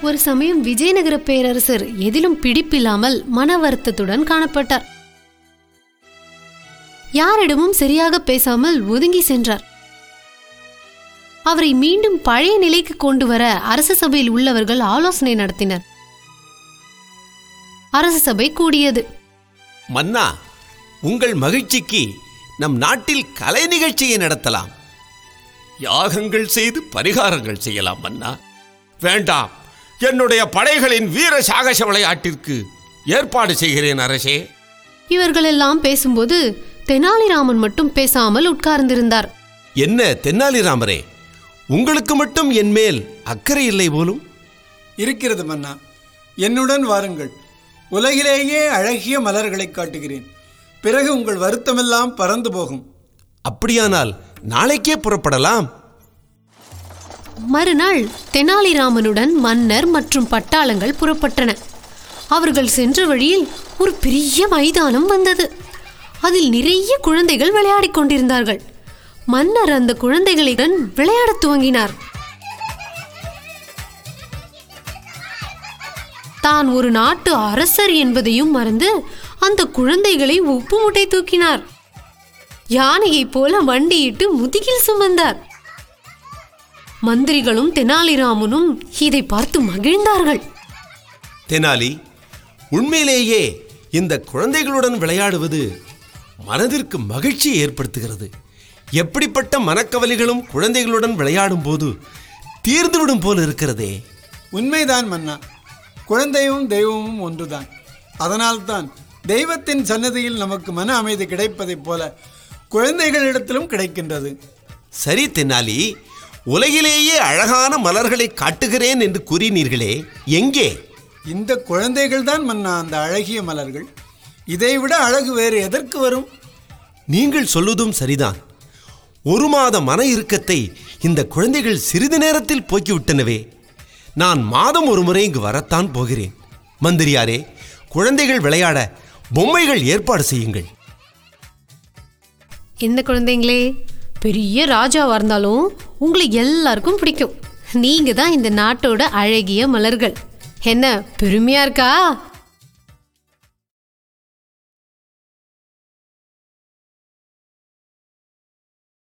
ஒரு சமயம் விஜயநகர பேரரசர் எதிலும் பிடிப்பில்லாமல் மன வருத்தத்துடன் காணப்பட்டார். யாரிடமும் சரியாக பேசாமல் ஒதுங்கி சென்றார். அவரை மீண்டும் பழைய நிலைக்கு கொண்டு வர அரச சபையில் உள்ளவர்கள் ஆலோசனை நடத்தினர். அரச சபை கூடியது. மன்னா, உங்கள் மகிழ்ச்சிக்கு நம் நாட்டில் கலை நிகழ்ச்சியை நடத்தலாம். யாகங்கள் செய்து பரிகாரங்கள் செய்யலாம். மன்னா, வேண்டாம், என்னுடைய படைகளின் வீர சாகச விளையாட்டிற்கு ஏற்பாடு செய்கிறேன் அரசே. இவர்களெல்லாம் பேசும்போது தெனாலிராமன் மட்டும் பேசாமல் உட்கார்ந்திருந்தார். என்ன தெனாலிராமரே, உங்களுக்கு மட்டும் என் மேல் அக்கறை இல்லை போலும்? இருக்கிறது மன்னா, என்னுடன் வாருங்கள். உலகிலேயே அழகிய மலர்களை காட்டுகிறேன். பிறகு உங்கள் வருத்தமெல்லாம் பறந்து போகும். அப்படியானால் நாளைக்கே புறப்படலாம். மறுநாள் தெனாலிராமனுடன் மன்னர் மற்றும் பட்டாளங்கள் புறப்பட்டன. அவர்கள் சென்ற வழியில் ஒரு பெரிய மைதானம் வந்தது. அதில் நிறைய குழந்தைகள் விளையாடிக் கொண்டிருந்தார்கள். மன்னர் அந்த குழந்தைகளுடன் விளையாடத் துவங்கினார். தான் ஒரு நாட்டு அரசர் என்பதையும் மறந்து அந்த குழந்தைகளை உப்பு மூட்டை தூக்கினார். யானையைப் போல வண்டியிட்டு முதுகில் சுமந்தார். மந்திரிகளும் தெனாலிராமனும் இதை பார்த்து மகிழ்ந்தார்கள். தெனாலி, உண்மையிலேயே இந்த குழந்தைகளுடன் விளையாடுவது மனதிற்கு மகிழ்ச்சியை ஏற்படுத்துகிறது. எப்படிப்பட்ட மனக்கவலைகளும் குழந்தைகளுடன் விளையாடும் போது தீர்ந்துவிடும் போல இருக்கிறதே. உண்மைதான் மன்னா, குழந்தையும் தெய்வமும் ஒன்றுதான். அதனால்தான் தெய்வத்தின் சன்னதியில் நமக்கு மன அமைதி கிடைப்பதைப் போல குழந்தைகளிடத்திலும் கிடைக்கின்றது. சரி தெனாலி, உலகிலேயே அழகான மலர்களை காட்டுகிறேன் என்று கூறினீர்களே, எங்கே? இந்த குழந்தைகள் தான் மன்னா அந்த அழகிய மலர்கள். இதைவிட அழகு வேறு எதற்கு வரும்? நீங்கள் சொல்வதும் சரிதான். ஒரு மாத மன இறுக்கத்தை இந்த குழந்தைகள் சிறிது நேரத்தில் போக்கிவிட்டனவே. நான் மாதம் ஒரு முறை இங்கு வரத்தான் போகிறேன். மந்திரியாரே, குழந்தைகள் விளையாட பொம்மைகள் ஏற்பாடு செய்யுங்கள். என்ன குழந்தைங்களே, பெரிய ராஜாவா இருந்தாலும் உங்களை எல்லாருக்கும் பிடிக்கும். நீங்க தான் இந்த நாட்டோட அழகிய மலர்கள். என்ன பெருமையா இருக்கா?